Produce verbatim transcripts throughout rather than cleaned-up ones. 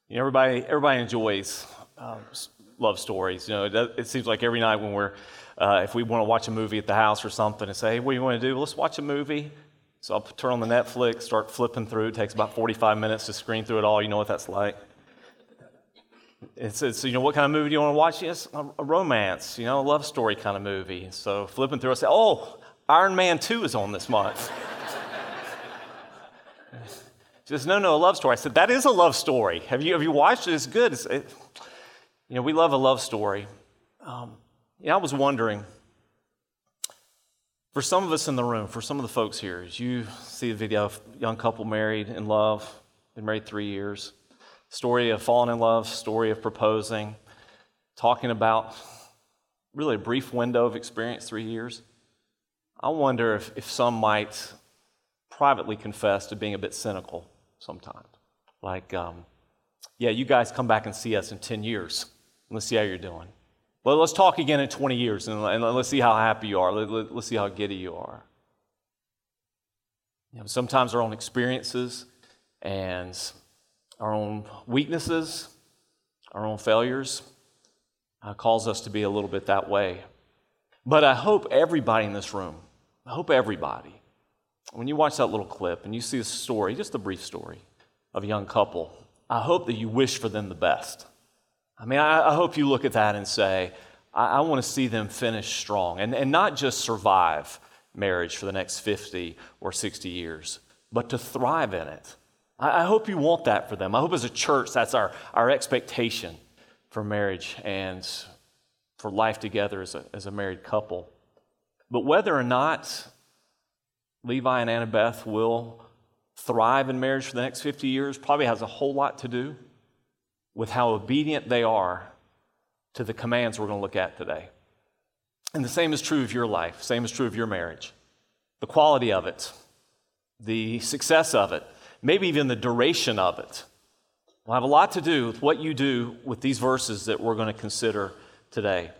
You know, everybody everybody enjoys um, love stories. You know, it, it seems like every night when we're, uh, if we want to watch a movie at the house or something and say, hey, what do you want to do? Well, let's watch a movie. So I'll turn on the Netflix, start flipping through. It takes about forty-five minutes to screen through it all. You know what that's like. It's, it's you know, what kind of movie do you want to watch? Yes, a, a romance, you know, a love story kind of movie. So flipping through, I say, oh, Iron Man two is on this month. She says, no, no, a love story. I said, that is a love story. Have you have you watched it? It's good. It's, it, you know, we love a love story. Um, you know, I was wondering, for some of us in the room, for some of the folks here, as you see the video of a young couple married in love, been married three years, story of falling in love, story of proposing, talking about really a brief window of experience, three years. I wonder if, if some might privately confess to being a bit cynical sometimes. Like, um, yeah, you guys come back and see us in ten years. Let's see how you're doing. Well, let's talk again in twenty years, and, and let's see how happy you are. Let, let, let's see how giddy you are. You know, sometimes our own experiences and our own weaknesses, our own failures, uh, calls us to be a little bit that way. But I hope everybody in this room, I hope everybody, when you watch that little clip and you see the story, just a brief story of a young couple, I hope that you wish for them the best. I mean, I, I hope you look at that and say, I, I want to see them finish strong and, and not just survive marriage for the next fifty or sixty years, but to thrive in it. I, I hope you want that for them. I hope as a church that's our, our expectation for marriage and for life together as a, as a married couple. But whether or not Levi and Annabeth will thrive in marriage for the next fifty years probably has a whole lot to do with how obedient they are to the commands we're going to look at today. And the same is true of your life, same is true of your marriage. The quality of it, the success of it, maybe even the duration of it will have a lot to do with what you do with these verses that we're going to consider today.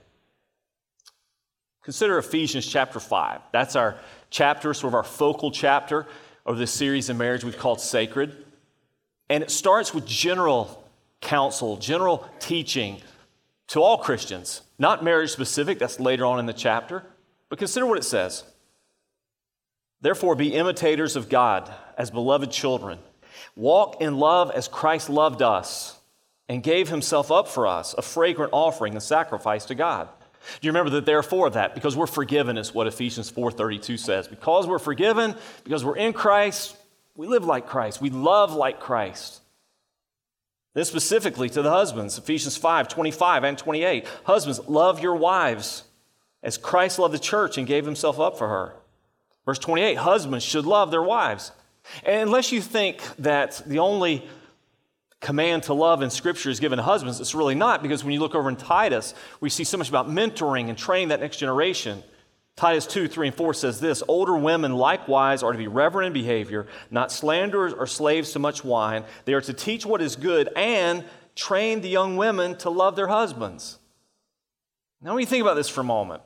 Consider Ephesians chapter five. That's our chapter, sort of our focal chapter of this series in marriage we've called Sacred. And it starts with general counsel, general teaching to all Christians, not marriage specific, that's later on in the chapter. But consider what it says. Therefore, be imitators of God as beloved children. Walk in love as Christ loved us and gave himself up for us, a fragrant offering and sacrifice to God. Do you remember the therefore of that? Because we're forgiven is what Ephesians four thirty-two says. Because we're forgiven, because we're in Christ, we live like Christ. We love like Christ. Then specifically to the husbands, Ephesians five twenty-five and twenty-eight. Husbands, love your wives as Christ loved the church and gave himself up for her. Verse twenty-eight, husbands should love their wives. And unless you think that the only command to love in Scripture is given to husbands, it's really not, because when you look over in Titus, we see so much about mentoring and training that next generation. Titus two, three, and four says this, older women likewise are to be reverent in behavior, not slanderers or slaves to much wine. They are to teach what is good and train the young women to love their husbands. Now when you think about this for a moment,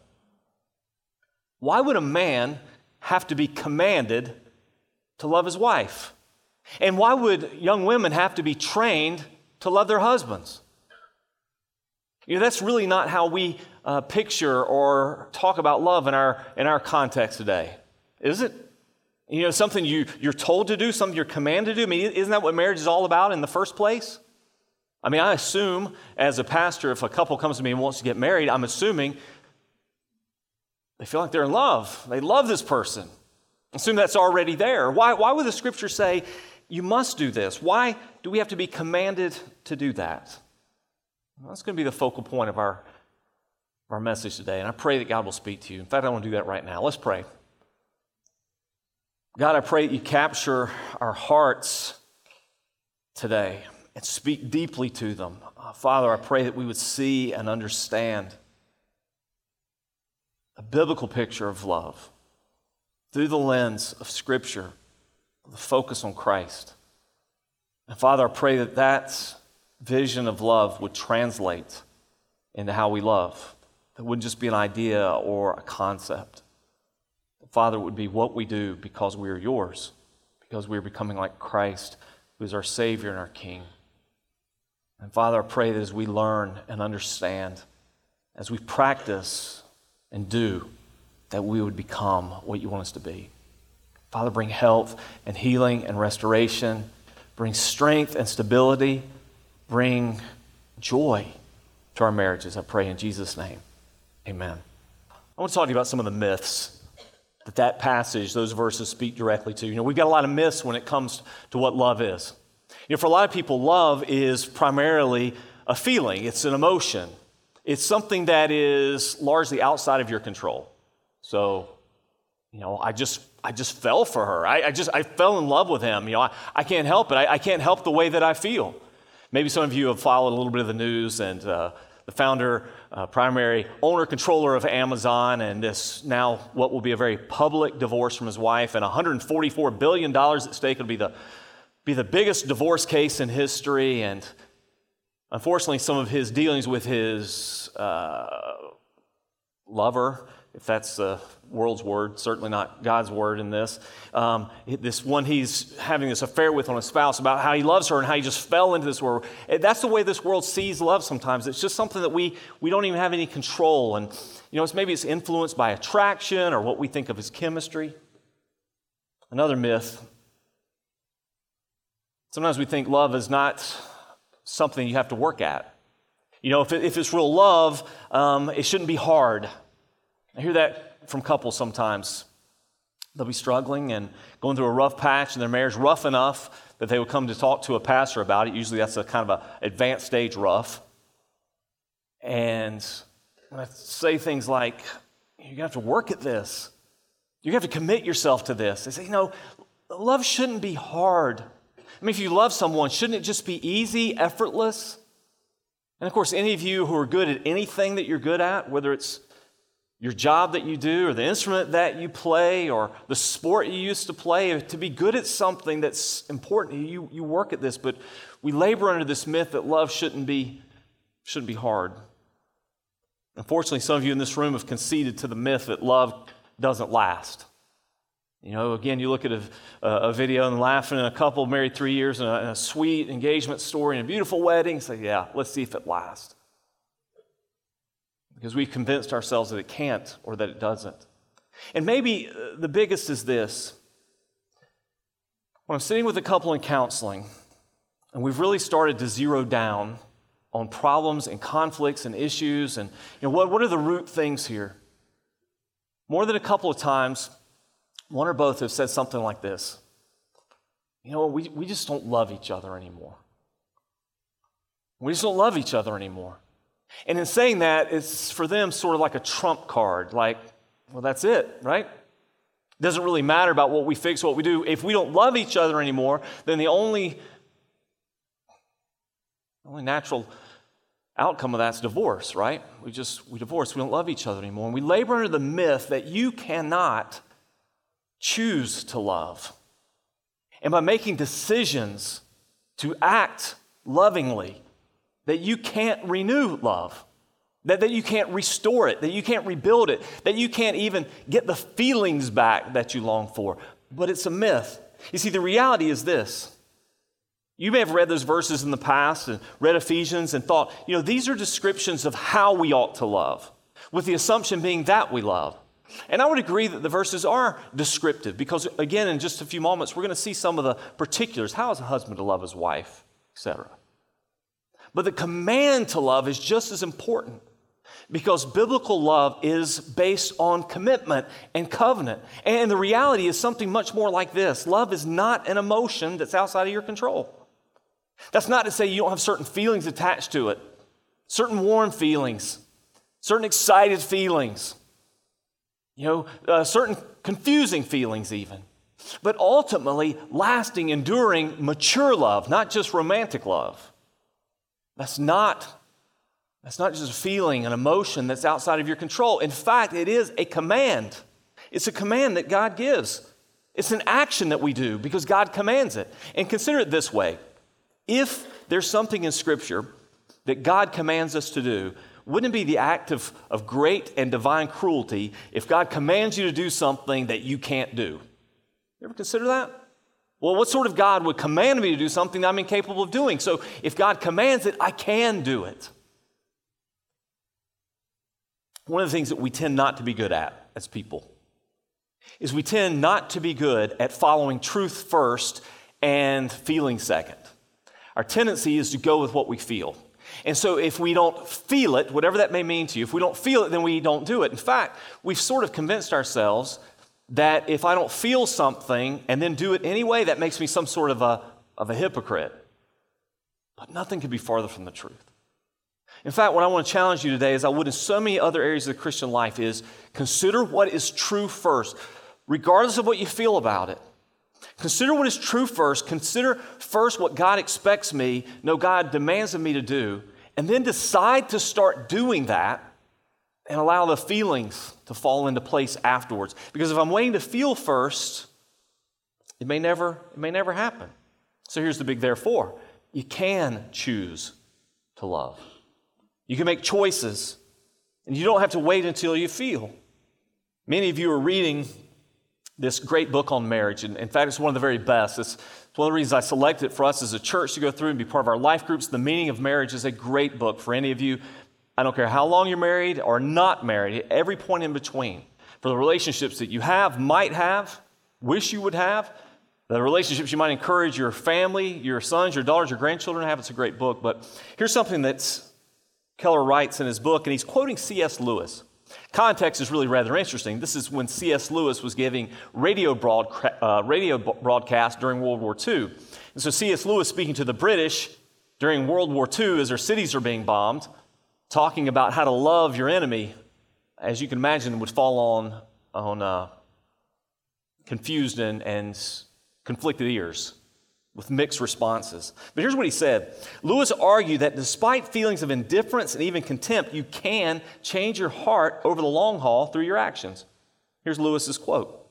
why would a man have to be commanded to love his wife? And why would young women have to be trained to love their husbands? You know, that's really not how we uh, picture or talk about love in our in our context today, is it? You know, something you, you're told to do, something you're commanded to do. I mean, isn't that what marriage is all about in the first place? I mean, I assume as a pastor, if a couple comes to me and wants to get married, I'm assuming they feel like they're in love. They love this person. Assume that's already there. Why, why would the Scripture say, you must do this? Why do we have to be commanded to do that? Well, that's going to be the focal point of our, of our message today, and I pray that God will speak to you. In fact, I want to do that right now. Let's pray. God, I pray that you capture our hearts today and speak deeply to them. Uh, Father, I pray that we would see and understand a biblical picture of love through the lens of Scripture, the focus on Christ. And Father, I pray that that vision of love would translate into how we love. That wouldn't just be an idea or a concept. But Father, it would be what we do because we are yours, because we are becoming like Christ, who is our Savior and our King. And Father, I pray that as we learn and understand, as we practice and do, that we would become what you want us to be. Father, bring health and healing and restoration. Bring strength and stability. Bring joy to our marriages, I pray in Jesus' name. Amen. I want to talk to you about some of the myths that that passage, those verses speak directly to. You know, we've got a lot of myths when it comes to what love is. You know, for a lot of people, love is primarily a feeling. It's an emotion. It's something that is largely outside of your control. So, you know, I just I just fell for her. I, I just I fell in love with him. You know, I, I can't help it. I, I can't help the way that I feel. Maybe some of you have followed a little bit of the news, and uh, the founder, uh, primary owner, controller of Amazon, and this now what will be a very public divorce from his wife, and one hundred forty-four billion dollars at stake. It'll be the be the biggest divorce case in history, and unfortunately, some of his dealings with his uh, lover, if that's the world's word, certainly not God's word in this. Um, this one he's having this affair with on his spouse, about how he loves her and how he just fell into this world. That's the way this world sees love sometimes. It's just something that we we don't even have any control. And, you know, it's maybe it's influenced by attraction or what we think of as chemistry. Another myth. Sometimes we think love is not something you have to work at. You know, if, it, if it's real love, um, it shouldn't be hard. I hear that from couples sometimes. They'll be struggling and going through a rough patch in their marriage, rough enough that they would come to talk to a pastor about it. Usually that's a kind of an advanced stage rough. And when I say things like, you're going to have to work at this. You're going to have to commit yourself to this. They say, you know, love shouldn't be hard. I mean, if you love someone, shouldn't it just be easy, effortless? And of course, any of you who are good at anything that you're good at, whether it's your job that you do, or the instrument that you play, or the sport you used to play, to be good at something that's important, you, you work at this, but we labor under this myth that love shouldn't be, shouldn't be hard. Unfortunately, some of you in this room have conceded to the myth that love doesn't last. You know, again, you look at a, a video and laughing at a couple married three years and a, and a sweet engagement story and a beautiful wedding, say, yeah, let's see if it lasts. Because we've convinced ourselves that it can't or that it doesn't. And maybe the biggest is this. When I'm sitting with a couple in counseling, and we've really started to zero down on problems and conflicts and issues, and you know, what, what are the root things here? More than a couple of times, one or both have said something like this. You know, we, we just don't love each other anymore. We just don't love each other anymore. And in saying that, it's for them sort of like a trump card, like, well, that's it, right? It doesn't really matter about what we fix, what we do. If we don't love each other anymore, then the only, only natural outcome of that's divorce, right? We just, we divorce, we don't love each other anymore. And we labor under the myth that you cannot choose to love. And by making decisions to act lovingly, that you can't renew love, that, that you can't restore it, that you can't rebuild it, that you can't even get the feelings back that you long for. But it's a myth. You see, the reality is this. You may have read those verses in the past and read Ephesians and thought, you know, these are descriptions of how we ought to love, with the assumption being that we love. And I would agree that the verses are descriptive because, again, in just a few moments, we're going to see some of the particulars. How is a husband to love his wife, et cetera. But the command to love is just as important because biblical love is based on commitment and covenant. And the reality is something much more like this. Love is not an emotion that's outside of your control. That's not to say you don't have certain feelings attached to it, certain warm feelings, certain excited feelings, you know, uh, certain confusing feelings even. But ultimately, lasting, enduring, mature love, not just romantic love. That's not, that's not just a feeling, an emotion that's outside of your control. In fact, it is a command. It's a command that God gives. It's an action that we do because God commands it. And consider it this way. If there's something in Scripture that God commands us to do, wouldn't it be the act of, of great and divine cruelty if God commands you to do something that you can't do? You ever consider that? Well, what sort of God would command me to do something that I'm incapable of doing? So if God commands it, I can do it. One of the things that we tend not to be good at as people is we tend not to be good at following truth first and feeling second. Our tendency is to go with what we feel. And so if we don't feel it, whatever that may mean to you, if we don't feel it, then we don't do it. In fact, we've sort of convinced ourselves that if I don't feel something and then do it anyway, that makes me some sort of a, of a hypocrite. But nothing could be farther from the truth. In fact, what I want to challenge you today, as I would in so many other areas of the Christian life, is consider what is true first, regardless of what you feel about it. Consider what is true first. Consider first what God expects me, no, God demands of me to do, and then decide to start doing that and allow the feelings to fall into place afterwards. Because if I'm waiting to feel first, it may never, it may never happen. So here's the big therefore. You can choose to love. You can make choices, and you don't have to wait until you feel. Many of you are reading this great book on marriage, and in fact, it's one of the very best. It's, it's one of the reasons I selected for us as a church to go through and be part of our life groups. The Meaning of Marriage is a great book for any of you. I don't care how long you're married or not married, at every point in between. For the relationships that you have, might have, wish you would have, the relationships you might encourage your family, your sons, your daughters, your grandchildren to have, it's a great book. But here's something that's Keller writes in his book, and he's quoting C S Lewis. Context is really rather interesting. This is when C S Lewis was giving radio, broad, uh, radio broadcasts during World War Two. And so C S Lewis speaking to the British during World War Two as their cities are being bombed, talking about how to love your enemy, as you can imagine, would fall on, on uh, confused and, and conflicted ears with mixed responses. But here's what he said. Lewis argued that despite feelings of indifference and even contempt, you can change your heart over the long haul through your actions. Here's Lewis's quote.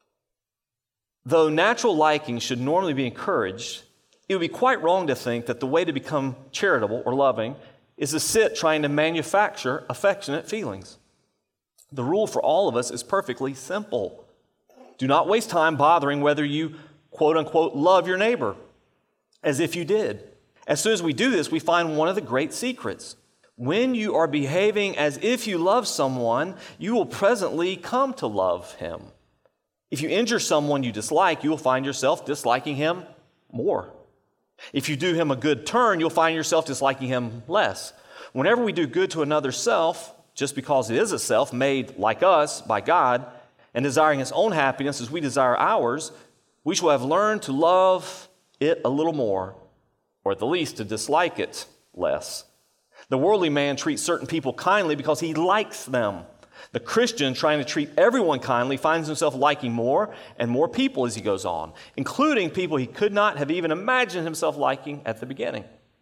Though natural liking should normally be encouraged, it would be quite wrong to think that the way to become charitable or loving is to sit trying to manufacture affectionate feelings. The rule for all of us is perfectly simple. Do not waste time bothering whether you quote unquote, love your neighbor, as if you did. As soon as we do this, we find one of the great secrets. When you are behaving as if you love someone, you will presently come to love him. If you injure someone you dislike, you will find yourself disliking him more. If you do him a good turn, you'll find yourself disliking him less. Whenever we do good to another self, just because it is a self made like us by God, and desiring its own happiness as we desire ours, we shall have learned to love it a little more, or at the least to dislike it less. The worldly man treats certain people kindly because he likes them. The Christian, trying to treat everyone kindly, finds himself liking more and more people as he goes on, including people he could not have even imagined himself liking at the beginning.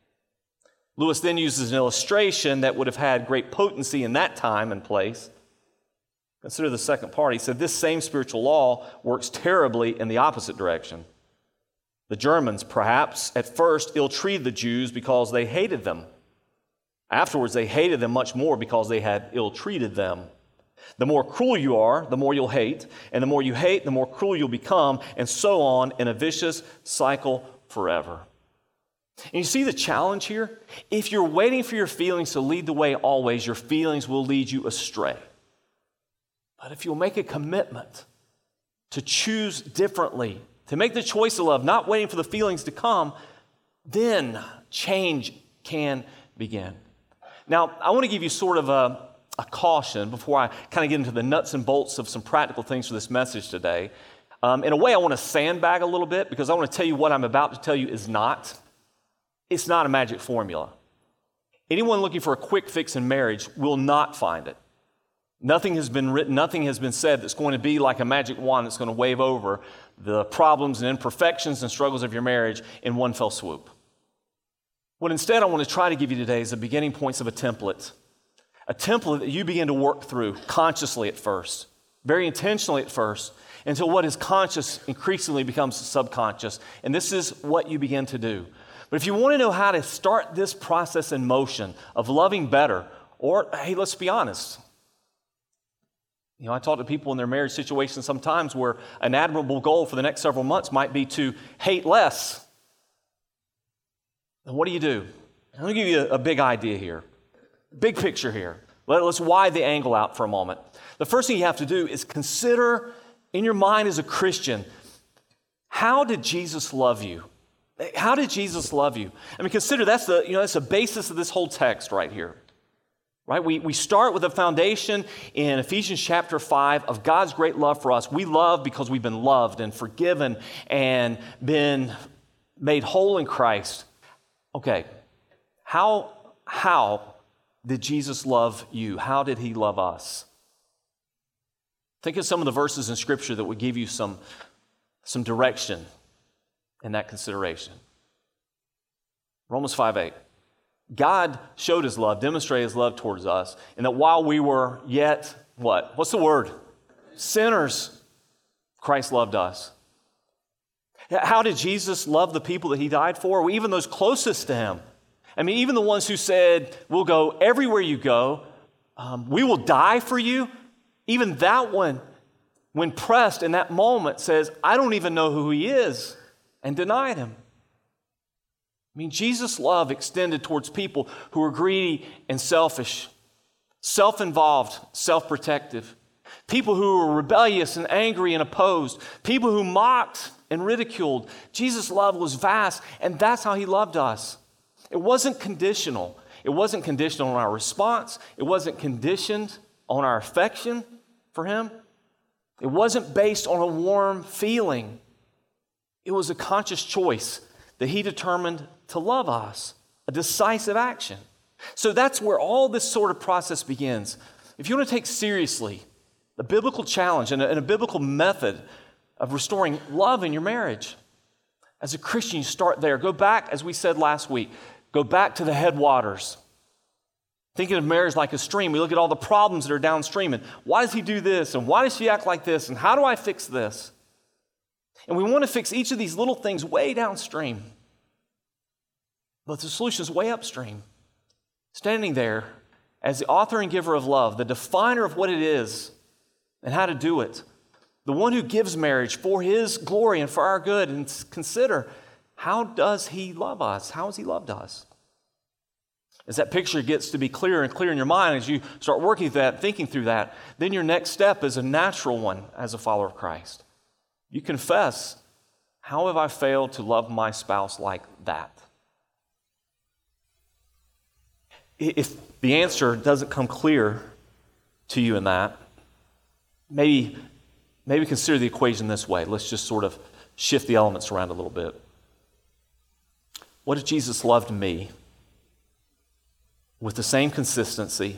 Lewis then uses an illustration that would have had great potency in that time and place. Consider the second part. He said, this same spiritual law works terribly in the opposite direction. The Germans, perhaps, at first ill-treated the Jews because they hated them. Afterwards, they hated them much more because they had ill-treated them. The more cruel you are, the more you'll hate, and the more you hate, the more cruel you'll become, and so on in a vicious cycle forever. And you see the challenge here? If you're waiting for your feelings to lead the way always, your feelings will lead you astray. But if you'll make a commitment to choose differently, to make the choice of love, not waiting for the feelings to come, then change can begin. Now, I want to give you sort of a, a caution before I kind of get into the nuts and bolts of some practical things for this message today. Um, in a way, I want to sandbag a little bit because I want to tell you what I'm about to tell you is not. It's not a magic formula. Anyone looking for a quick fix in marriage will not find it. Nothing has been written, nothing has been said that's going to be like a magic wand that's going to wave over the problems and imperfections and struggles of your marriage in one fell swoop. What instead I want to try to give you today is the beginning points of a template. A template that you begin to work through consciously at first, very intentionally at first, until what is conscious increasingly becomes subconscious. And this is what you begin to do. But if you want to know how to start this process in motion of loving better, or, hey, let's be honest, You know, I talk to people in their marriage situations sometimes where an admirable goal for the next several months might be to hate less. And what do you do? Let me give you a, a big idea here, big picture here. Let, let's widen the angle out for a moment. The first thing you have to do is consider in your mind as a Christian, how did Jesus love you? How did Jesus love you? I mean, consider that's the, you know, that's the basis of this whole text right here. Right? We, we start with a foundation in Ephesians chapter five of God's great love for us. We love because we've been loved and forgiven and been made whole in Christ. Okay, how, how did Jesus love you? How did he love us? Think of some of the verses in Scripture that would give you some, some direction in that consideration. Romans five eight. God showed his love, demonstrated his love towards us, and that while we were yet, what? What's the word? Sinners, Christ loved us. How did Jesus love the people that he died for? Well, even those closest to him. I mean, even the ones who said, we'll go everywhere you go, um, we will die for you. Even that one, when pressed in that moment, says, I don't even know who he is, and denied him. I mean, Jesus' love extended towards people who were greedy and selfish, self-involved, self-protective, people who were rebellious and angry and opposed, people who mocked and ridiculed. Jesus' love was vast, and that's how he loved us. It wasn't conditional. It wasn't conditional on our response. It wasn't conditioned on our affection for him. It wasn't based on a warm feeling. It was a conscious choice that he determined to love us, a decisive action. So that's where all this sort of process begins. If you want to take seriously the biblical challenge and a, and a biblical method of restoring love in your marriage, as a Christian, you start there. Go back, as we said last week, go back to the headwaters. Thinking of marriage like a stream, we look at all the problems that are downstream, and why does he do this, and why does she act like this, and how do I fix this? And we want to fix each of these little things way downstream. But the solution is way upstream. Standing there as the author and giver of love, the definer of what it is and how to do it, the one who gives marriage for his glory and for our good, and consider, how does he love us? How has he loved us? As that picture gets to be clearer and clearer in your mind, as you start working through that, thinking through that, then your next step is a natural one as a follower of Christ. You confess, how have I failed to love my spouse like that? If the answer doesn't come clear to you in that, maybe, maybe consider the equation this way. Let's just sort of shift the elements around a little bit. What if Jesus loved me with the same consistency,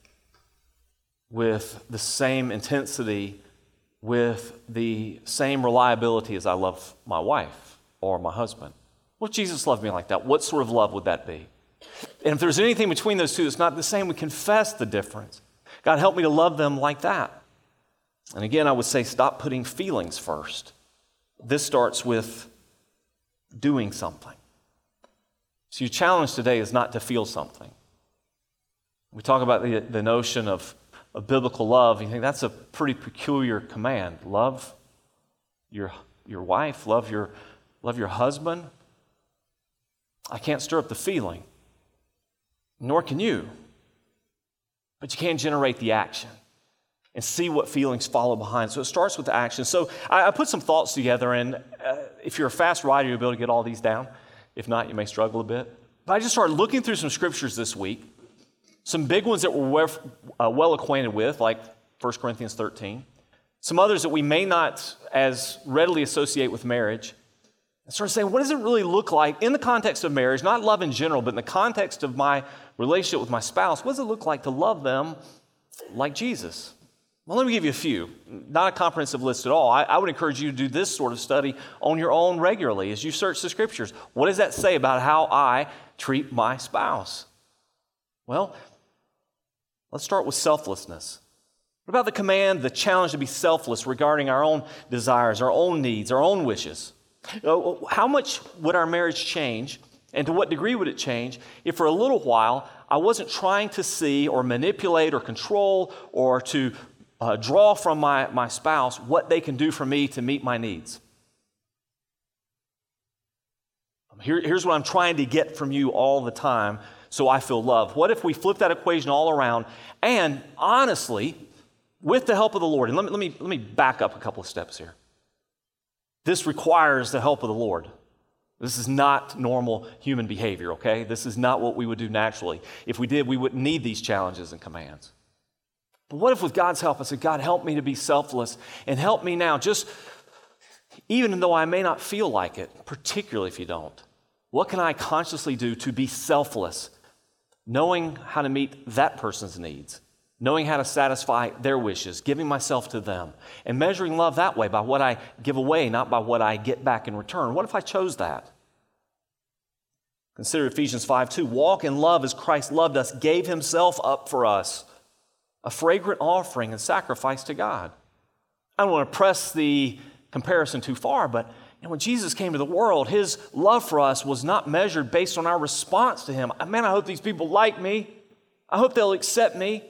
with the same intensity, with the same reliability as I love my wife or my husband? What if Jesus loved me like that? What sort of love would that be? And if there's anything between those two that's not the same, we confess the difference. God, help me to love them like that. And again, I would say stop putting feelings first. This starts with doing something. So your challenge today is not to feel something. We talk about the, the notion of, of biblical love. You think that's a pretty peculiar command. Love your, your wife, love your, love your husband. I can't stir up the feeling. Nor can you. But you can generate the action and see what feelings follow behind. So it starts with the action. So I, I put some thoughts together, and uh, if you're a fast writer, you'll be able to get all these down. If not, you may struggle a bit. But I just started looking through some scriptures this week, some big ones that we're well, uh, well acquainted with, like First Corinthians thirteen, some others that we may not as readily associate with marriage. I started saying, what does it really look like in the context of marriage, not love in general, but in the context of my relationship with my spouse? What does it look like to love them like Jesus? Well, let me give you a few. Not a comprehensive list at all. I, I would encourage you to do this sort of study on your own regularly as you search the scriptures. What does that say about how I treat my spouse? Well, let's start with selflessness. What about the command, the challenge to be selfless regarding our own desires, our own needs, our own wishes? How much would our marriage change, and to what degree would it change, if for a little while I wasn't trying to see or manipulate or control or to uh, draw from my, my spouse what they can do for me to meet my needs. Here, here's what I'm trying to get from you all the time so I feel loved. What if we flip that equation all around and honestly, with the help of the Lord, and let me, let me, let me back up a couple of steps here. This requires the help of the Lord. This is not normal human behavior, okay? This is not what we would do naturally. If we did, we wouldn't need these challenges and commands. But what if with God's help, I said, God, help me to be selfless and help me now, just even though I may not feel like it, particularly if you don't. What can I consciously do to be selfless, knowing how to meet that person's needs, knowing how to satisfy their wishes, giving myself to them, and measuring love that way by what I give away, not by what I get back in return? What if I chose that? Consider Ephesians five two. Walk in love as Christ loved us, gave himself up for us, a fragrant offering and sacrifice to God. I don't want to press the comparison too far, but you know, when Jesus came to the world, his love for us was not measured based on our response to him. Man, I hope these people like me. I hope they'll accept me.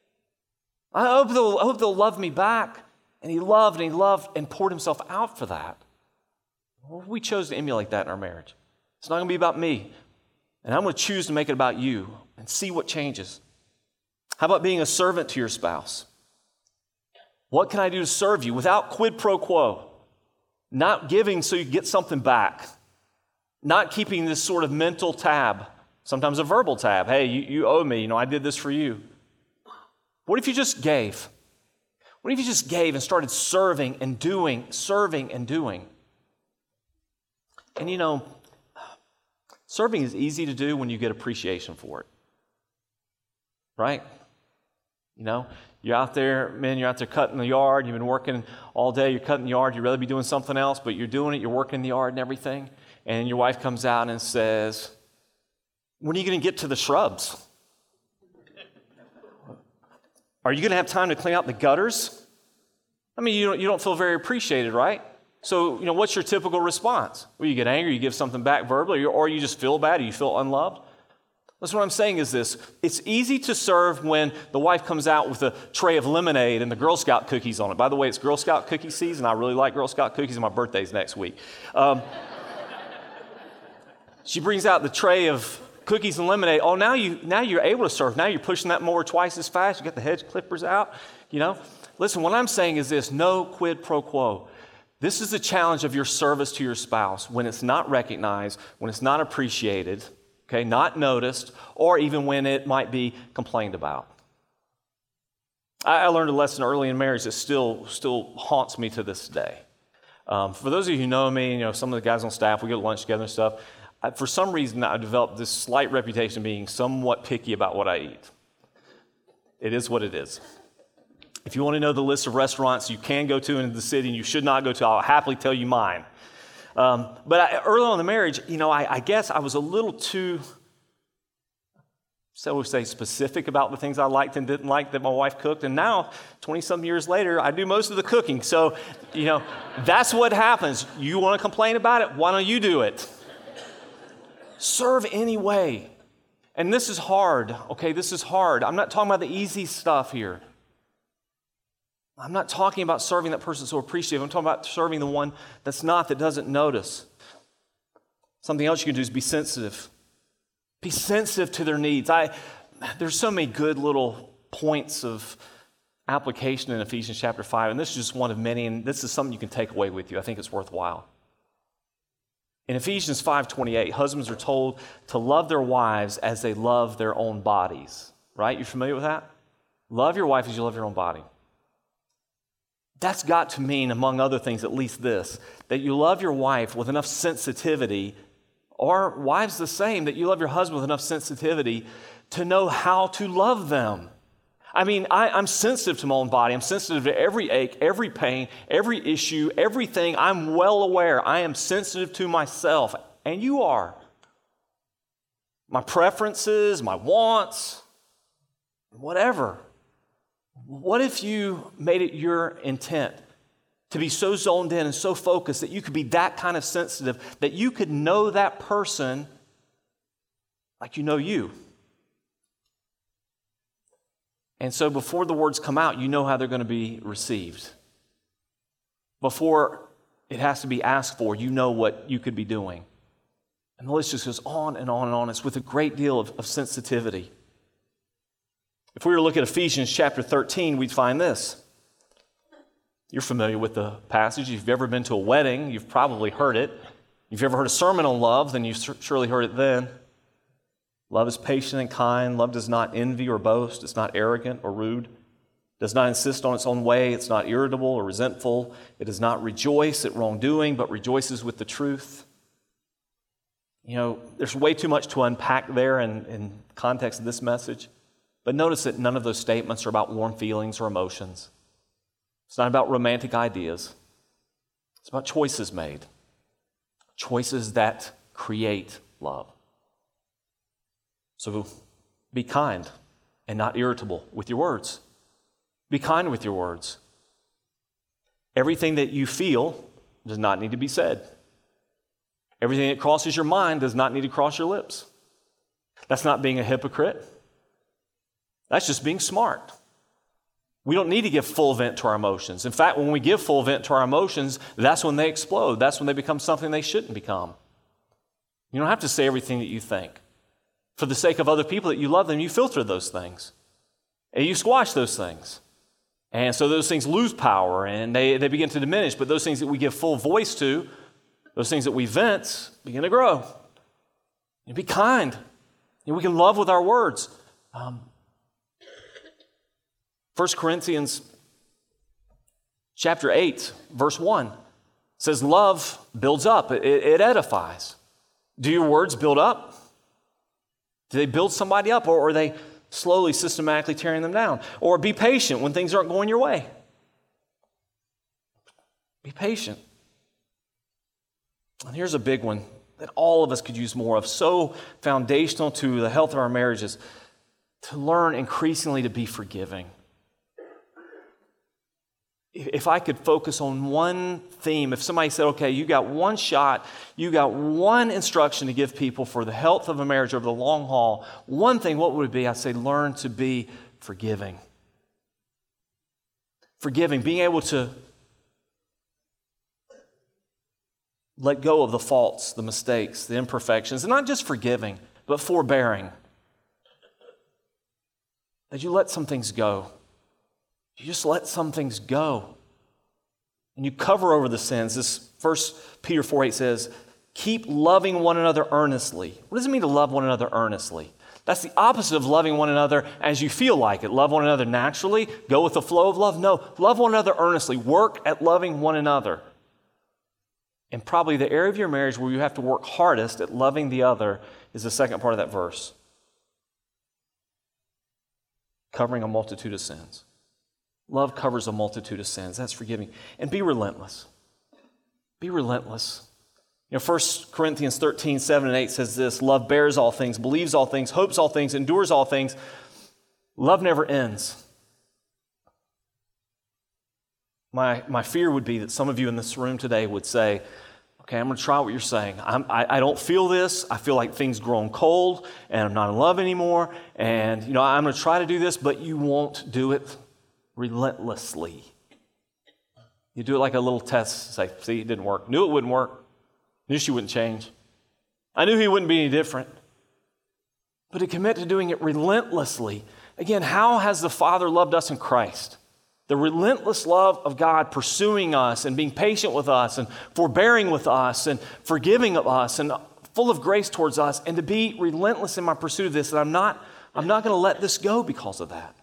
I hope they'll, I hope they'll love me back. And he loved and he loved and poured himself out for that. Well, we chose to emulate that in our marriage. It's not going to be about me. And I'm going to choose to make it about you and see what changes. How about being a servant to your spouse? What can I do to serve you without quid pro quo? Not giving so you get something back. Not keeping this sort of mental tab, sometimes a verbal tab. Hey, you, you owe me. You know, I did this for you. What if you just gave? What if you just gave and started serving and doing, serving and doing? And you know, serving is easy to do when you get appreciation for it. Right? You know, you're out there, man, you're out there cutting the yard, you've been working all day, you're cutting the yard, you'd rather be doing something else, but you're doing it, you're working the yard and everything, and your wife comes out and says, when are you going to get to the shrubs? Are you going to have time to clean out the gutters? I mean, you don't, you don't feel very appreciated, right? So, you know, what's your typical response? Well, you get angry, you give something back verbally, or you just feel bad, or you feel unloved. That's what I'm saying is this. It's easy to serve when the wife comes out with a tray of lemonade and the Girl Scout cookies on it. By the way, it's Girl Scout cookie season. I really like Girl Scout cookies, and my birthday's next week. Um, she brings out the tray of cookies and lemonade. Oh, now, you, now you're able to serve. Now you're pushing that mower twice as fast. You got the hedge clippers out, you know. Listen, what I'm saying is this, no quid pro quo. This is the challenge of your service to your spouse when it's not recognized, when it's not appreciated, okay, not noticed, or even when it might be complained about. I, I learned a lesson early in marriage that still, still haunts me to this day. Um, for those of you who know me, you know, some of the guys on staff, we go to lunch together and stuff. I, for some reason, I developed this slight reputation of being somewhat picky about what I eat. It is what it is. If you want to know the list of restaurants you can go to in the city and you should not go to, I'll happily tell you mine. Um, but I, early on in the marriage, you know, I, I guess I was a little too, so we say, specific about the things I liked and didn't like that my wife cooked. And now, twenty-some years later, I do most of the cooking. So, you know, that's what happens. You want to complain about it? Why don't you do it? Serve anyway. And this is hard, okay? This is hard. I'm not talking about the easy stuff here. I'm not talking about serving that person so appreciative. I'm talking about serving the one that's not, that doesn't notice. Something else you can do is be sensitive. Be sensitive to their needs. I, there's so many good little points of application in Ephesians chapter five, and this is just one of many, and this is something you can take away with you. I think it's worthwhile. In Ephesians five twenty-eight, husbands are told to love their wives as they love their own bodies. Right? You familiar with that? Love your wife as you love your own body. That's got to mean, among other things, at least this, that you love your wife with enough sensitivity, or wives the same, that you love your husband with enough sensitivity to know how to love them. I mean, I, I'm sensitive to my own body. I'm sensitive to every ache, every pain, every issue, everything. I'm well aware. I am sensitive to myself, and you are. My preferences, my wants, whatever. What if you made it your intent to be so zoned in and so focused that you could be that kind of sensitive, that you could know that person like you know you? And so before the words come out, you know how they're going to be received. Before it has to be asked for, you know what you could be doing. And the list just goes on and on and on. It's with a great deal of, of sensitivity. If we were to look at Ephesians chapter thirteen, we'd find this. You're familiar with the passage. If you've ever been to a wedding, you've probably heard it. If you've ever heard a sermon on love, then you've surely heard it then. Love is patient and kind. Love does not envy or boast. It's not arrogant or rude. It does not insist on its own way. It's not irritable or resentful. It does not rejoice at wrongdoing, but rejoices with the truth. You know, there's way too much to unpack there in, in context of this message. But notice that none of those statements are about warm feelings or emotions. It's not about romantic ideas. It's about choices made. Choices that create love. So be kind and not irritable with your words. Be kind with your words. Everything that you feel does not need to be said. Everything that crosses your mind does not need to cross your lips. That's not being a hypocrite. That's just being smart. We don't need to give full vent to our emotions. In fact, when we give full vent to our emotions, that's when they explode. That's when they become something they shouldn't become. You don't have to say everything that you think. For the sake of other people that you love them, you filter those things. And you squash those things. And so those things lose power and they, they begin to diminish. But those things that we give full voice to, those things that we vent, begin to grow. And be kind. And we can love with our words. Um, First Corinthians chapter eight, verse one says, love builds up, it, it edifies. Do your words build up? Do they build somebody up, or are they slowly, systematically tearing them down? Or be patient when things aren't going your way. Be patient. And here's a big one that all of us could use more of, so foundational to the health of our marriages, to learn increasingly to be forgiving. If I could focus on one theme, if somebody said, okay, you got one shot, you got one instruction to give people for the health of a marriage over the long haul, one thing, what would it be? I'd say learn to be forgiving. Forgiving, being able to let go of the faults, the mistakes, the imperfections, and not just forgiving, but forbearing. That you let some things go. You just let some things go. And you cover over the sins. This First Peter four eight says, keep loving one another earnestly. What does it mean to love one another earnestly? That's the opposite of loving one another as you feel like it. Love one another naturally. Go with the flow of love. No, love one another earnestly. Work at loving one another. And probably the area of your marriage where you have to work hardest at loving the other is the second part of that verse. Covering a multitude of sins. Love covers a multitude of sins. That's forgiving. And be relentless. Be relentless. You know, First Corinthians thirteen, seven and eight says this, love bears all things, believes all things, hopes all things, endures all things. Love never ends. My, my fear would be that some of you in this room today would say, okay, I'm going to try what you're saying. I'm, I, I don't feel this. I feel like things grown cold and I'm not in love anymore. And, you know, I'm going to try to do this, but you won't do it relentlessly. You do it like a little test. Say, see, it didn't work. Knew it wouldn't work. Knew she wouldn't change. I knew he wouldn't be any different. But to commit to doing it relentlessly. Again, how has the Father loved us in Christ? The relentless love of God pursuing us and being patient with us and forbearing with us and forgiving of us and full of grace towards us, and to be relentless in my pursuit of this, and I'm not, I'm not going to let this go because of that.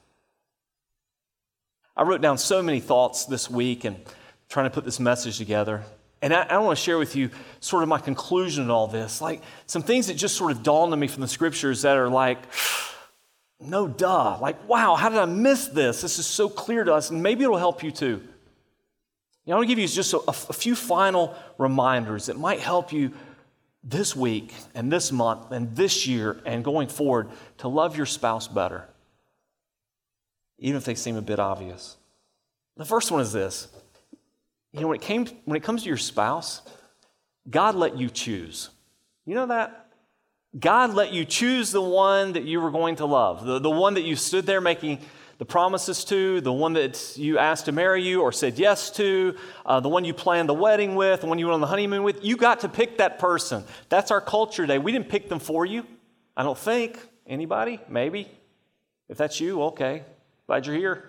I wrote down so many thoughts this week and trying to put this message together. And I, I want to share with you sort of my conclusion in all this. Like some things that just sort of dawned on me from the scriptures that are like, no duh. Like, wow, how did I miss this? This is so clear to us, and maybe it'll help you too. You know, I want to give you just a, a few final reminders that might help you this week and this month and this year and going forward to love your spouse better, even if they seem a bit obvious. The first one is this. You know, when it came, when it comes to your spouse, God let you choose. You know that? God let you choose the one that you were going to love, the, the one that you stood there making the promises to, the one that you asked to marry you or said yes to, uh, the one you planned the wedding with, the one you went on the honeymoon with. You got to pick that person. That's our culture today. We didn't pick them for you. I don't think. Anybody? Maybe. If that's you, okay. Glad you're here.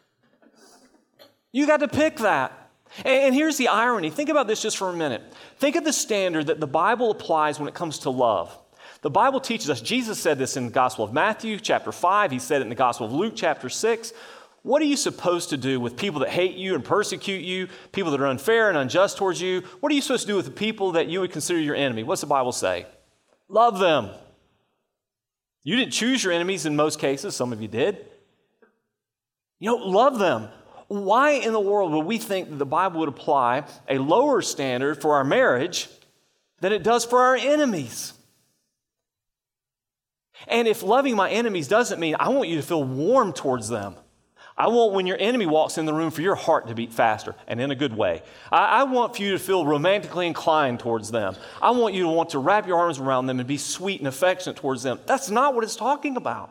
You got to pick that. And here's the irony. Think about this just for a minute. Think of the standard that the Bible applies when it comes to love. The Bible teaches us, Jesus said this in the Gospel of Matthew, chapter five. He said it in the Gospel of Luke, chapter six. What are you supposed to do with people that hate you and persecute you, people that are unfair and unjust towards you? What are you supposed to do with the people that you would consider your enemy? What's the Bible say? Love them. You didn't choose your enemies in most cases. Some of you did. You know, love them. Why in the world would we think that the Bible would apply a lower standard for our marriage than it does for our enemies? And if loving my enemies doesn't mean I want you to feel warm towards them, I want when your enemy walks in the room for your heart to beat faster and in a good way. I, I want for you to feel romantically inclined towards them. I want you to want to wrap your arms around them and be sweet and affectionate towards them. That's not what it's talking about.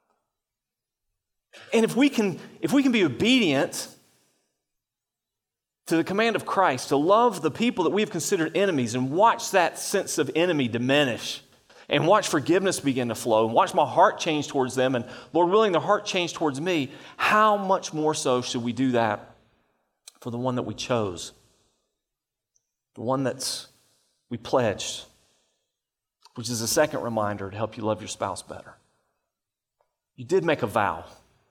And if we can, if we can be obedient to the command of Christ to love the people that we've considered enemies and watch that sense of enemy diminish, and watch forgiveness begin to flow, and watch my heart change towards them, and Lord willing, their heart change towards me, how much more so should we do that for the one that we chose, the one that's we pledged, which is a second reminder to help you love your spouse better. You did make a vow.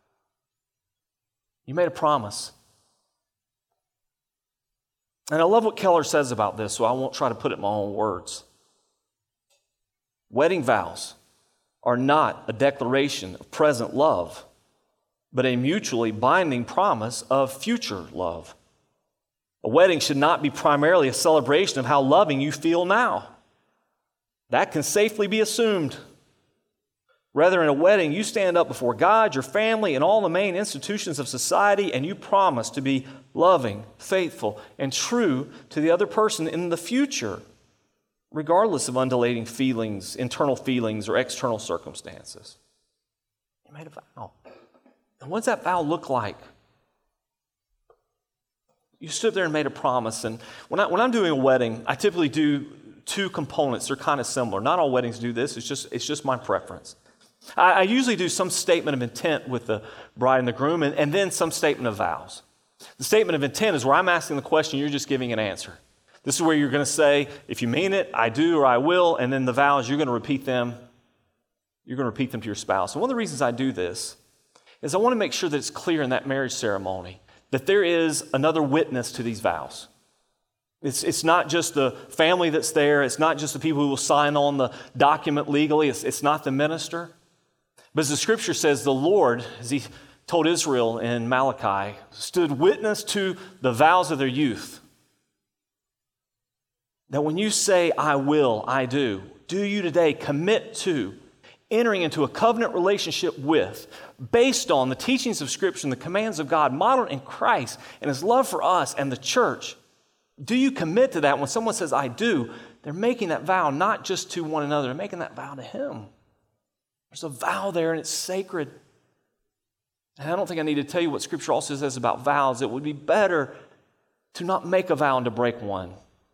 You made a promise. And I love what Keller says about this, so I won't try to put it in my own words. Wedding vows are not a declaration of present love, but a mutually binding promise of future love. A wedding should not be primarily a celebration of how loving you feel now. That can safely be assumed. Rather, in a wedding, you stand up before God, your family, and all the main institutions of society, and you promise to be loving, faithful, and true to the other person in the future, regardless of undulating feelings, internal feelings, or external circumstances. You made a vow. And what does that vow look like? You stood there and made a promise. And when, I, when I'm doing a wedding, I typically do two components. They're kind of similar. Not all weddings do this. It's just, it's just my preference. I, I usually do some statement of intent with the bride and the groom, and, and then some statement of vows. The statement of intent is where I'm asking the question, you're just giving an answer. This is where you're going to say, if you mean it, I do or I will, and then the vows, you're going to repeat them. You're going to repeat them to your spouse. And one of the reasons I do this is I want to make sure that it's clear in that marriage ceremony that there is another witness to these vows. It's, it's not just the family that's there. It's not just the people who will sign on the document legally. It's, it's not the minister. But as the scripture says, the Lord, as he told Israel in Malachi, stood witness to the vows of their youth. That when you say, I will, I do, do you today commit to entering into a covenant relationship with, based on the teachings of Scripture and the commands of God modeled in Christ and His love for us and the church? Do you commit to that? When someone says, I do, they're making that vow not just to one another, they're making that vow to Him. There's a vow there and it's sacred. And I don't think I need to tell you what Scripture also says about vows. It would be better to not make a vow and to break one.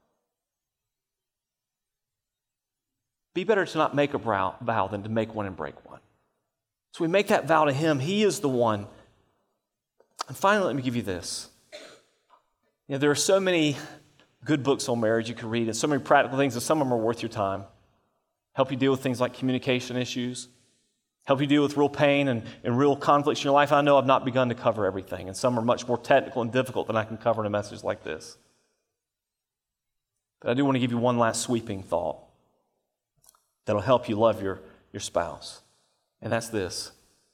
Be better to not make a vow than to make one and break one. So we make that vow to Him. He is the one. And finally, let me give you this. You know, there are so many good books on marriage you can read and so many practical things, and some of them are worth your time. Help you deal with things like communication issues. Help you deal with real pain and, and real conflicts in your life. I know I've not begun to cover everything, and some are much more technical and difficult than I can cover in a message like this. But I do want to give you one last sweeping thought that'll help you love your, your spouse. And that's this.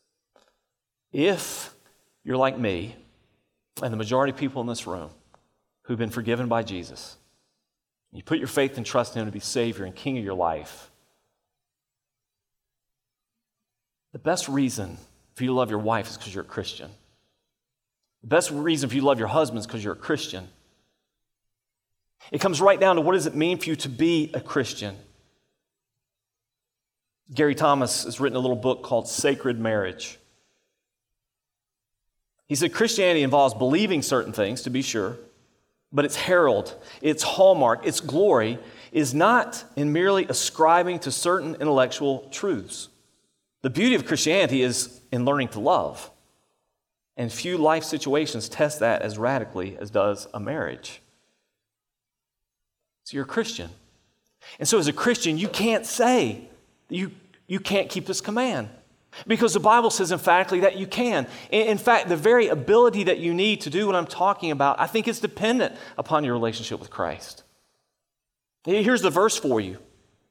If you're like me and the majority of people in this room who've been forgiven by Jesus, you put your faith and trust in Him to be Savior and King of your life, the best reason for you to love your wife is because you're a Christian. The best reason for you to love your husband is because you're a Christian. It comes right down to what does it mean for you to be a Christian? Gary Thomas has written a little book called Sacred Marriage. He said Christianity involves believing certain things, to be sure, but its herald, its hallmark, its glory is not in merely ascribing to certain intellectual truths. The beauty of Christianity is in learning to love. And few life situations test that as radically as does a marriage. So you're a Christian. And so as a Christian, you can't say you, you can't keep this command. Because the Bible says emphatically that you can. In fact, the very ability that you need to do what I'm talking about, I think is dependent upon your relationship with Christ. Here's the verse for you.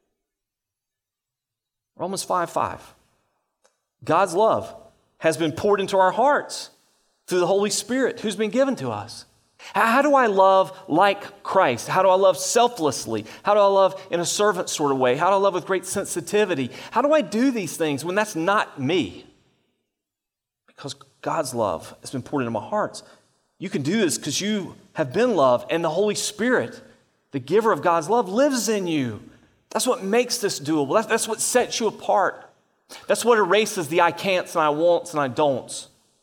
Romans five five. God's love has been poured into our hearts through the Holy Spirit who's been given to us. How do I love like Christ? How do I love selflessly? How do I love in a servant sort of way? How do I love with great sensitivity? How do I do these things when that's not me? Because God's love has been poured into my hearts. You can do this because you have been loved, and the Holy Spirit, the giver of God's love, lives in you. That's what makes this doable. That's, that's what sets you apart. That's what erases the I can'ts and I won'ts and I don'ts.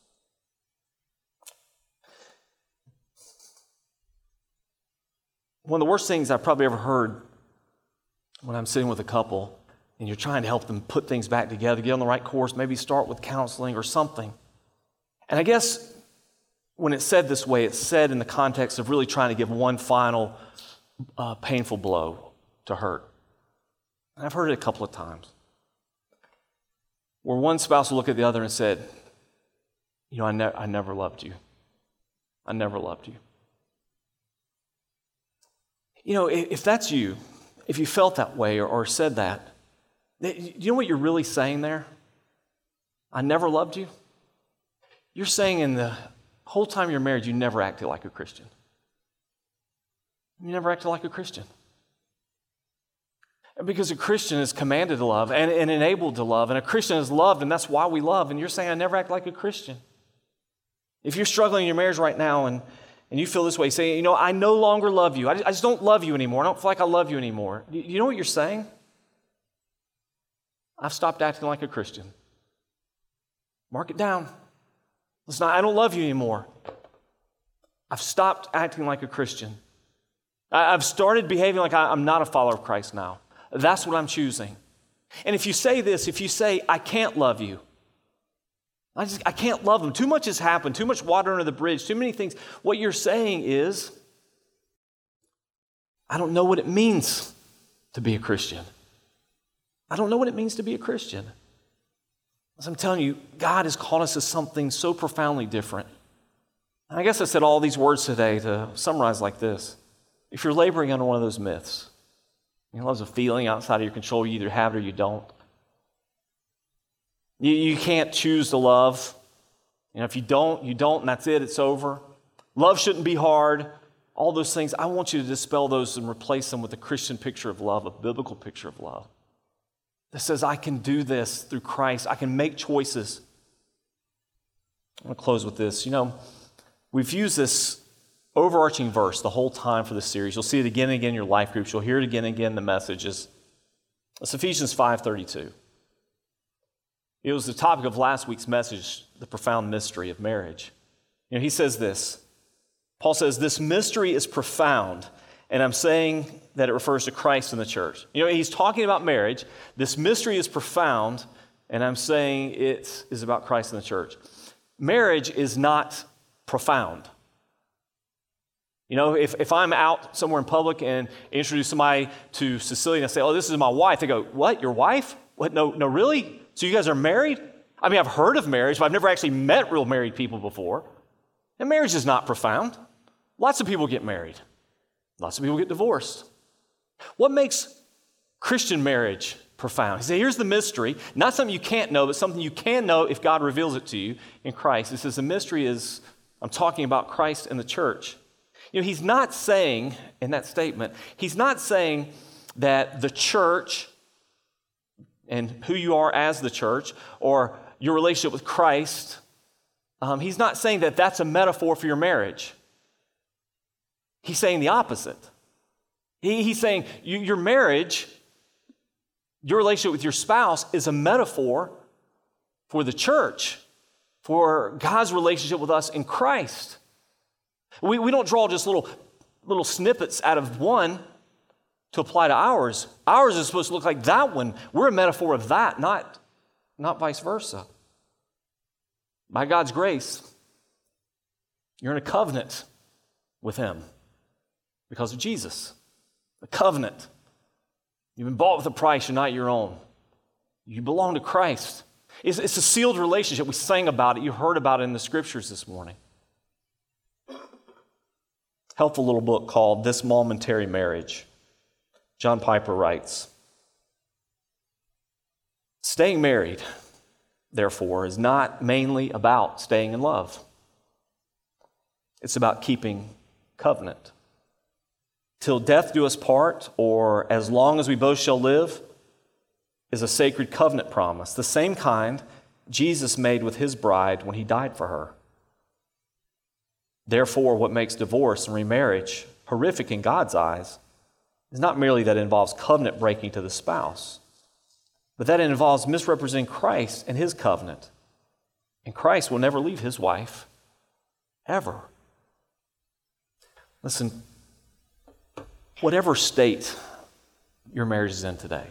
One of the worst things I've probably ever heard when I'm sitting with a couple and you're trying to help them put things back together, get on the right course, maybe start with counseling or something. And I guess when it's said this way, it's said in the context of really trying to give one final uh, painful blow to hurt. And I've heard it a couple of times where one spouse will look at the other and said, you know, I, ne- I never loved you. I never loved you. You know, if that's you, if you felt that way or, or said that, you know what you're really saying there? I never loved you. You're saying in the whole time you're married, you never acted like a Christian. You never acted like a Christian. Because a Christian is commanded to love and, and enabled to love, and a Christian is loved, and that's why we love, and you're saying, I never act like a Christian. If you're struggling in your marriage right now and And you feel this way, saying, you know, I no longer love you. I just don't love you anymore. I don't feel like I love you anymore. You know what you're saying? I've stopped acting like a Christian. Mark it down. Listen, I don't love you anymore. I've stopped acting like a Christian. I've started behaving like I'm not a follower of Christ now. That's what I'm choosing. And if you say this, if you say, I can't love you, I just, I can't love them. Too much has happened. Too much water under the bridge. Too many things. What you're saying is, I don't know what it means to be a Christian. I don't know what it means to be a Christian. As I'm telling you, God has called us to something so profoundly different. And I guess I said all these words today to summarize like this. If you're laboring under one of those myths, you know, there's a feeling outside of your control, you either have it or you don't. You, you can't choose to love. You know, if you don't, you don't, and that's it, it's over. Love shouldn't be hard. All those things, I want you to dispel those and replace them with a Christian picture of love, a biblical picture of love that says, I can do this through Christ. I can make choices. I'm going to close with this. You know, we've used this overarching verse the whole time for this series. You'll see it again and again in your life groups. You'll hear it again and again in the messages. It's Ephesians five thirty-two. It was the topic of last week's message, the profound mystery of marriage. You know, he says this. Paul says, this mystery is profound, and I'm saying that it refers to Christ and the church. You know, he's talking about marriage. This mystery is profound, and I'm saying it is about Christ and the church. Marriage is not profound. You know, if, if I'm out somewhere in public and introduce somebody to Cecilia and I say, oh, this is my wife, they go, what, your wife? What, no, no, really? So you guys are married? I mean, I've heard of marriage, but I've never actually met real married people before. And marriage is not profound. Lots of people get married. Lots of people get divorced. What makes Christian marriage profound? He says, here's the mystery. Not something you can't know, but something you can know if God reveals it to you in Christ. He says the mystery is, I'm talking about Christ and the church. You know, he's not saying, in that statement, he's not saying that the church and who you are as the church or your relationship with Christ, um, he's not saying that that's a metaphor for your marriage. He's saying the opposite. He, he's saying you, your marriage, your relationship with your spouse is a metaphor for the church, for God's relationship with us in Christ. We, we don't draw just little, little snippets out of one to apply to ours. Ours is supposed to look like that one. We're a metaphor of that, not, not vice versa. By God's grace, you're in a covenant with Him because of Jesus. A covenant. You've been bought with a price. You're not your own. You belong to Christ. It's, it's a sealed relationship. We sang about it. You heard about it in the scriptures this morning. Helpful little book called This Momentary Marriage. John Piper writes, staying married, therefore, is not mainly about staying in love. It's about keeping covenant. Till death do us part, or as long as we both shall live, is a sacred covenant promise, the same kind Jesus made with His bride when He died for her. Therefore, what makes divorce and remarriage horrific in God's eyes is not merely that it involves covenant breaking to the spouse, but that it involves misrepresenting Christ and His covenant. And Christ will never leave His wife, ever. Listen, whatever state your marriage is in today,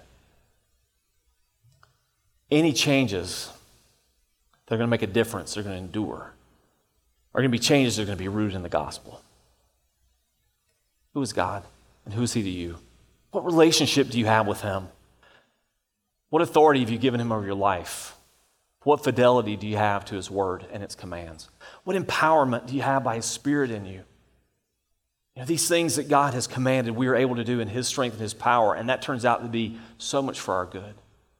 any changes that are going to make a difference, they're going to endure, are going to be changes that are going to be rooted in the gospel. Who is God and who is He to you? What relationship do you have with Him? What authority have you given Him over your life? What fidelity do you have to His word and its commands? What empowerment do you have by His Spirit in you? You know, these things that God has commanded, we are able to do in His strength and His power, and that turns out to be so much for our good.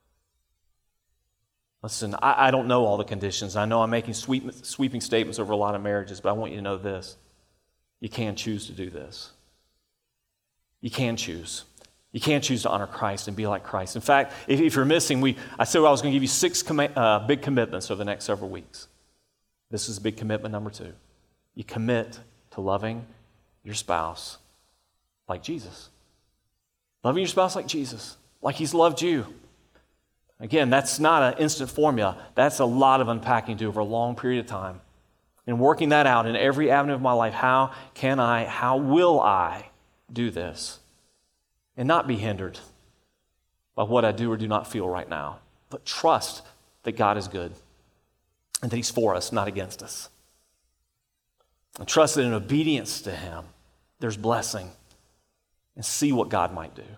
Listen, I, I don't know all the conditions. I know I'm making sweep, sweeping statements over a lot of marriages, but I want you to know this. You can choose to do this. You can choose. You can choose to honor Christ and be like Christ. In fact, if, if you're missing, we I said I was going to give you six com- uh, big commitments over the next several weeks. This is big commitment number two. You commit to loving your spouse like Jesus. Loving your spouse like Jesus, like He's loved you. Again, that's not an instant formula. That's a lot of unpacking to do over a long period of time. And working that out in every avenue of my life, how can I, how will I do this? And not be hindered by what I do or do not feel right now, but trust that God is good and that He's for us, not against us. And trust that in obedience to Him, there's blessing, and see what God might do.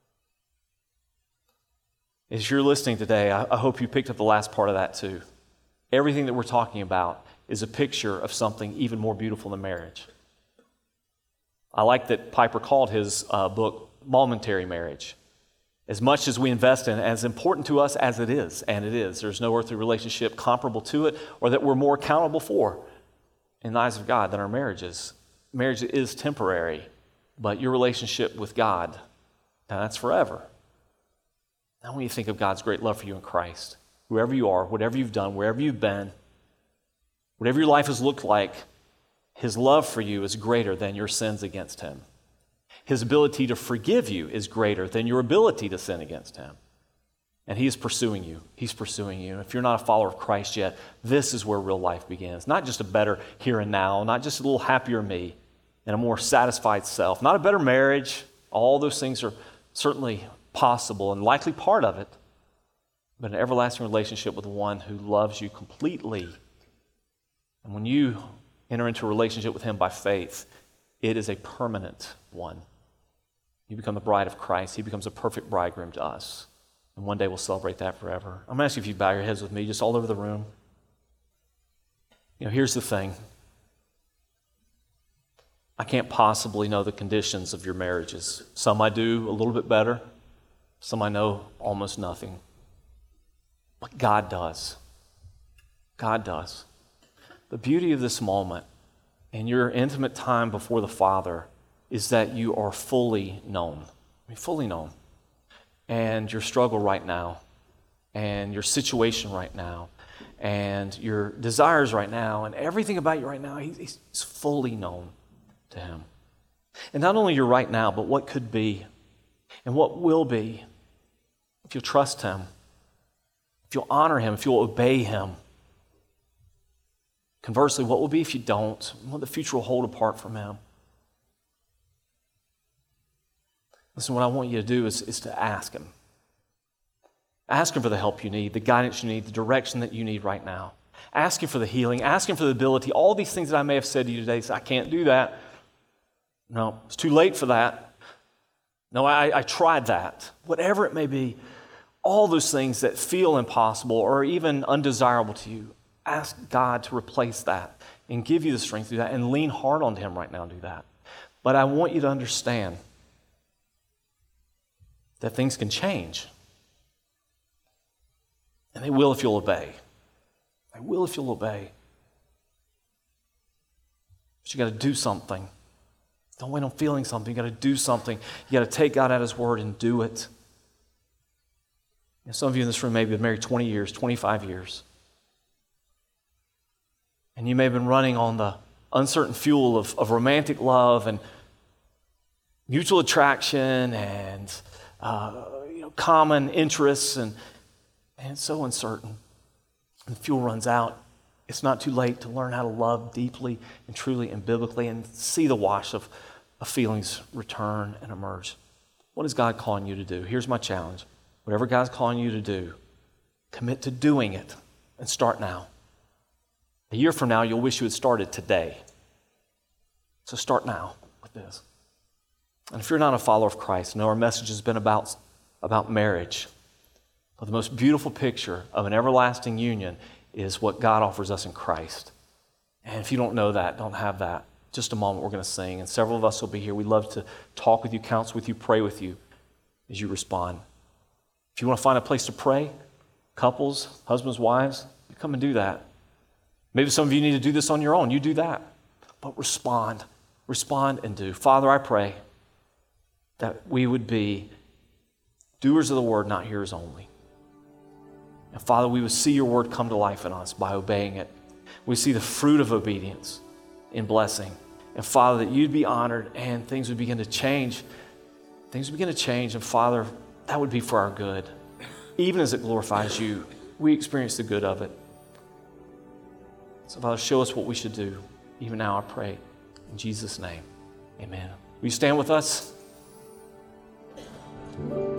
As you're listening today, I, I hope you picked up the last part of that too. Everything that we're talking about is a picture of something even more beautiful than marriage. I like that Piper called his uh, book Momentary Marriage. As much as we invest in it, as important to us as it is, and it is, there's no earthly relationship comparable to it or that we're more accountable for in the eyes of God than our marriages. Marriage is temporary, but your relationship with God, now that's forever. Now when you think of God's great love for you in Christ, whoever you are, whatever you've done, wherever you've been, whatever your life has looked like, His love for you is greater than your sins against Him. His ability to forgive you is greater than your ability to sin against Him. And He is pursuing you. He's pursuing you. And if you're not a follower of Christ yet, this is where real life begins. Not just a better here and now, not just a little happier me and a more satisfied self, not a better marriage. All those things are certainly possible and likely part of it, but an everlasting relationship with one who loves you completely. And when you enter into a relationship with Him by faith, it is a permanent one. You become the bride of Christ. He becomes a perfect bridegroom to us. And one day we'll celebrate that forever. I'm going to ask you if you bow your heads with me, just all over the room. You know, here's the thing. I can't possibly know the conditions of your marriages. Some I do a little bit better. Some I know almost nothing. But God does. God does. The beauty of this moment and your intimate time before the Father is that you are fully known. I mean, fully known. And your struggle right now, and your situation right now, and your desires right now, and everything about you right now, He's fully known to Him. And not only your right now, but what could be and what will be. If you'll trust Him, if you'll honor Him, if you'll obey Him, Conversely, what will be if you don't? What the future will hold apart from him? Listen, what I want you to do is, is to ask him. Ask him for the help you need, the guidance you need, the direction that you need right now. Ask him for the healing. Ask him for the ability. All these things that I may have said to you today, say, I can't do that. No, it's too late for that. No, I, I tried that. Whatever it may be, all those things that feel impossible or even undesirable to you, ask God to replace that and give you the strength to do that and lean hard on him right now to do that. But I want you to understand that things can change. And they will if you'll obey. They will if you'll obey. But you got to do something. Don't wait on feeling something. You got to do something. You got to take God at his word and do it. And some of you in this room may have been married twenty years, twenty-five years. And you may have been running on the uncertain fuel of, of romantic love and mutual attraction and uh, you know, common interests, and, and it's so uncertain. And the fuel runs out. It's not too late to learn how to love deeply and truly and biblically and see the wash of, of feelings return and emerge. What is God calling you to do? Here's my challenge. Whatever God's calling you to do, commit to doing it and start now. A year from now, you'll wish you had started today. So start now with this. And if you're not a follower of Christ, know our message has been about, about marriage. But the most beautiful picture of an everlasting union is what God offers us in Christ. And if you don't know that, don't have that, just a moment we're going to sing. And several of us will be here. We'd love to talk with you, counsel with you, pray with you as you respond. If you want to find a place to pray, couples, husbands, wives, you come and do that. Maybe some of you need to do this on your own. You do that. But respond. Respond and do. Father, I pray that we would be doers of the word, not hearers only. And Father, we would see your word come to life in us by obeying it. We see the fruit of obedience in blessing. And Father, that you'd be honored and things would begin to change. Things would begin to change. And Father, that would be for our good. Even as it glorifies you, we experience the good of it. So Father, show us what we should do. Even now I pray. In Jesus' name, amen. Will you stand with us?